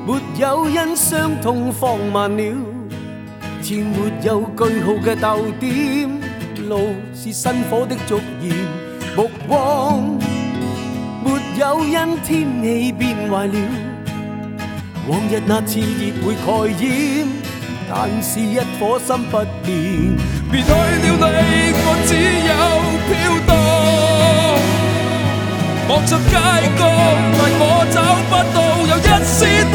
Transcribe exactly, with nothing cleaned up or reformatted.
沒有因傷痛放慢了，前沒有句號嘅逗點，路是新火的燭焰，目光沒有因天氣變壞了，往日那熾熱會蓋掩，但是一顆心不變。別去了你，我只有飄蕩，望着街角，但我找不到有一絲的